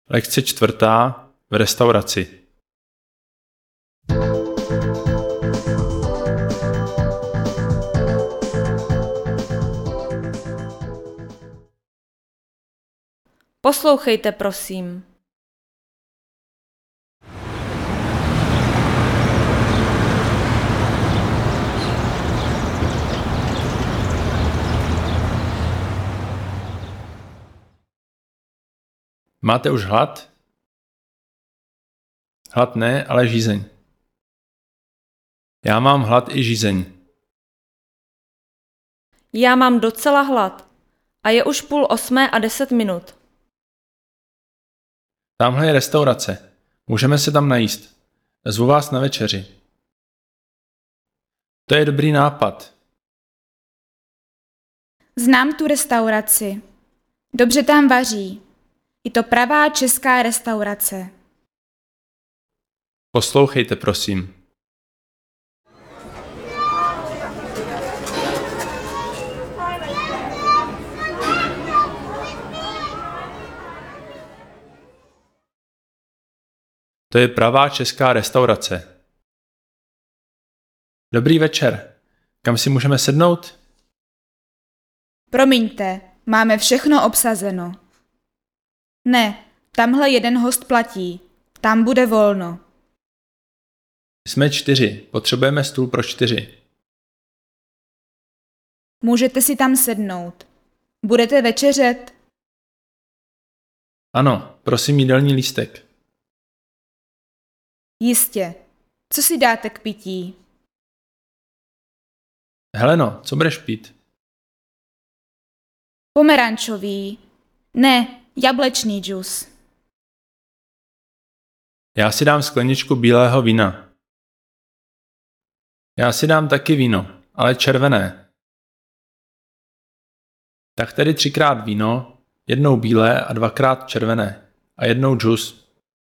Lekce 4. v restauraci. Poslouchejte, prosím. Máte už hlad? Hlad ne, ale žízeň. Já mám hlad i žízeň. Já mám docela hlad a je už 7:30. Tamhle je restaurace. Můžeme se tam najíst. Zvu vás na večeři. To je dobrý nápad. Znám tu restauraci. Dobře tam vaří. Je to pravá česká restaurace. Poslouchejte, prosím. To je pravá česká restaurace. Dobrý večer. Kam si můžeme sednout? Promiňte, máme všechno obsazeno. Ne, tamhle jeden host platí. Tam bude volno. Jsme 4. Potřebujeme stůl pro 4. Můžete si tam sednout. Budete večeřet? Ano, prosím jídelní lístek. Jistě. Co si dáte k pití? Heleno, co budeš pít? Pomerančový. Ne, jablečný džus. Já si dám skleničku bílého vína. Já si dám taky víno, ale červené. Tak tedy 3krát víno, 1 bílé a 2krát červené a 1 džus.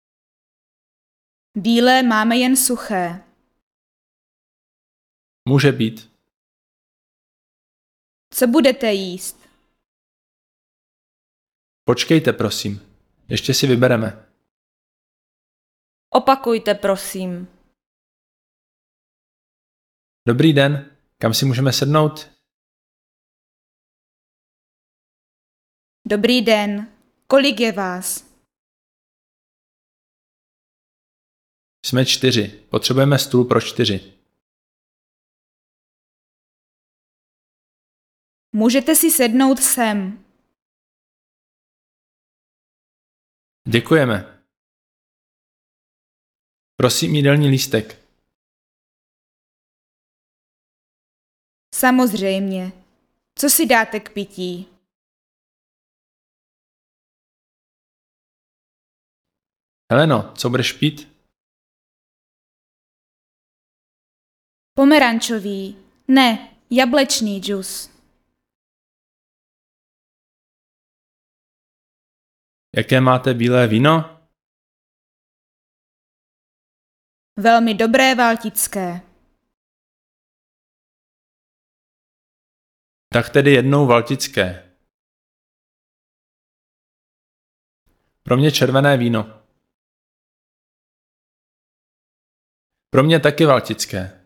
Bílé máme jen suché. Může být. Co budete jíst? Počkejte, prosím. Ještě si vybereme. Opakujte, prosím. Dobrý den, kam si můžeme sednout? Dobrý den. Kolik je vás? Jsme 4. Potřebujeme stůl pro 4. Můžete si sednout sem. Děkujeme. Prosím jídelní lístek. Samozřejmě. Co si dáte k pití? Heleno, co budeš pít? Pomerančový. Ne, jablečný džus. Jaké máte bílé víno? Velmi dobré valtické. Tak tedy 1 valtické. Pro mě červené víno. Pro mě taky valtické.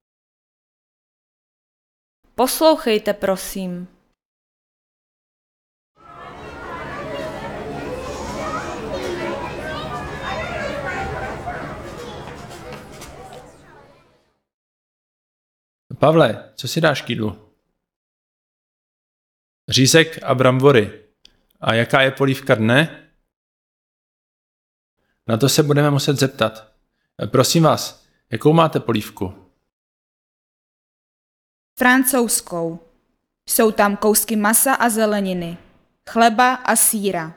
Poslouchejte, prosím. Pavle, co si dáš k jídlu? Řízek a brambory. A jaká je polívka dne? Na to se budeme muset zeptat. Prosím vás, jakou máte polívku? Francouzskou. Jsou tam kousky masa a zeleniny. Chleba a sýra.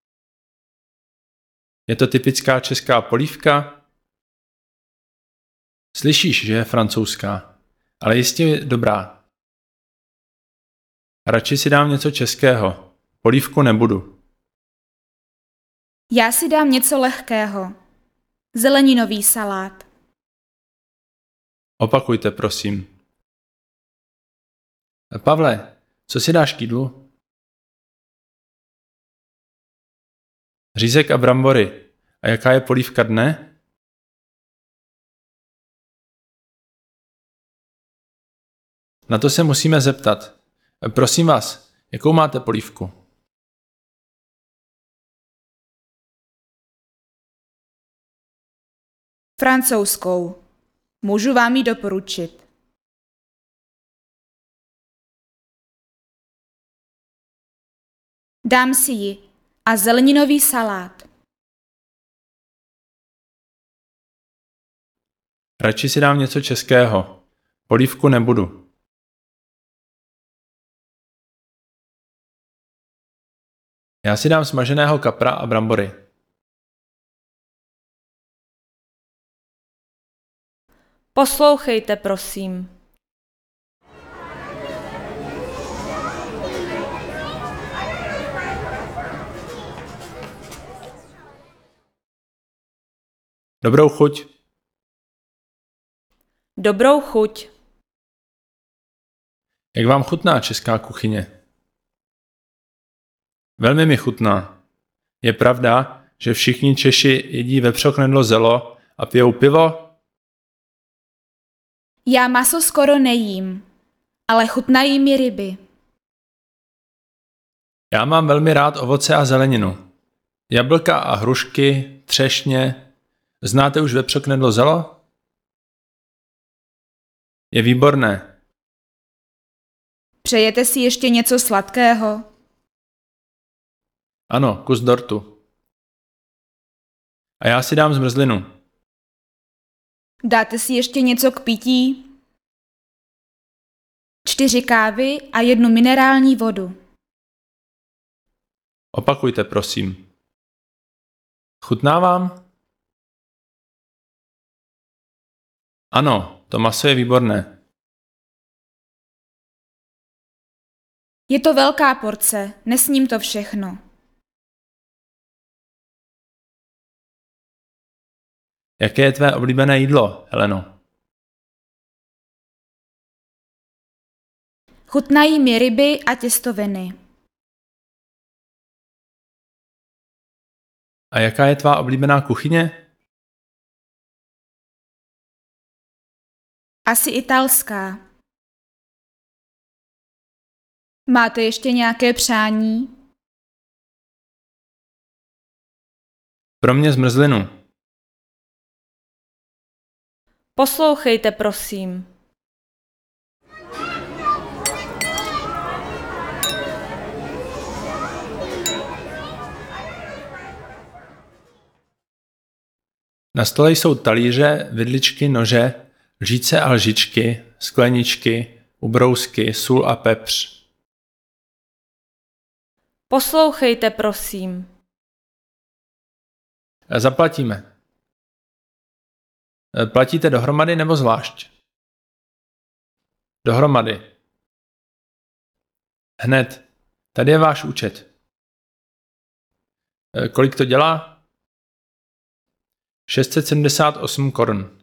Je to typická česká polívka? Slyšíš, že je francouzská, ale jistě je dobrá. Radši si dám něco českého. Polívku nebudu. Já si dám něco lehkého. Zeleninový salát. Opakujte, prosím. Pavle, co si dáš k jídlu? Řízek a brambory. A jaká je polívka dne? Na to se musíme zeptat. Prosím vás, jakou máte polívku? Francouzskou. Můžu vám ji doporučit. Dám si ji a zeleninový salát. Radši si dám něco českého. Polívku nebudu. Já si dám smaženého kapra a brambory. Poslouchejte, prosím. Dobrou chuť. Dobrou chuť. Jak vám chutná česká kuchyně? Velmi mi chutná. Je pravda, že všichni Češi jedí vepřoknedlo zelo a pijou pivo? Já maso skoro nejím, ale chutnají mi ryby. Já mám velmi rád ovoce a zeleninu. Jablka a hrušky, třešně. Znáte už vepřoknedlo zelo? Je výborné. Přejete si ještě něco sladkého? Ano, kus dortu. A já si dám zmrzlinu. Dáte si ještě něco k pití? 4 kávy a 1 minerální vodu. Opakujte, prosím. Chutná vám? Ano, to maso je výborné. Je to velká porce, nesním to všechno. Jaké je tvé oblíbené jídlo, Heleno? Chutnají mi ryby a těstoviny. A jaká je tvá oblíbená kuchyně? Asi italská. Máte ještě nějaké přání? Pro mě zmrzlinu. Poslouchejte, prosím. Na stole jsou talíře, vidličky, nože, lžíce a lžičky, skleničky, ubrousky, sůl a pepř. Poslouchejte, prosím. Zaplatíme. Platíte dohromady nebo zvlášť? Dohromady. Hned. Tady je váš účet. Kolik to dělá? 678 korun.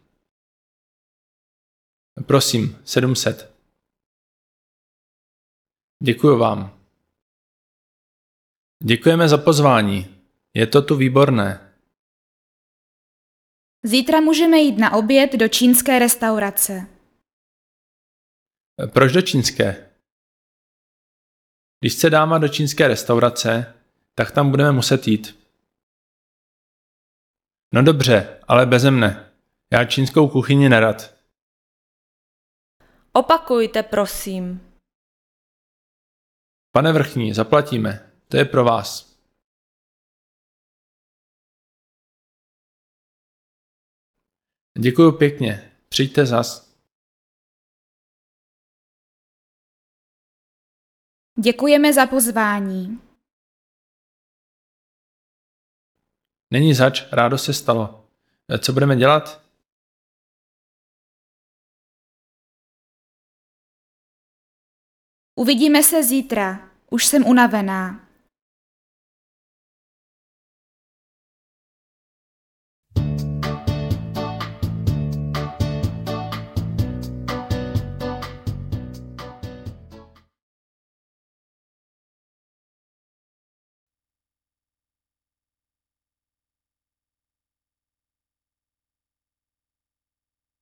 Prosím, 700. Děkuju vám. Děkujeme za pozvání. Je to tu výborné. Zítra můžeme jít na oběd do čínské restaurace. Proč do čínské? Když chce dáma do čínské restaurace, tak tam budeme muset jít. No dobře, ale beze mne. Já čínskou kuchyni nerad. Opakujte, prosím. Pane vrchní, zaplatíme. To je pro vás. Děkuju pěkně. Přijďte zas. Děkujeme za pozvání. Není zač, rádo se stalo. Co budeme dělat? Uvidíme se zítra. Už jsem unavená.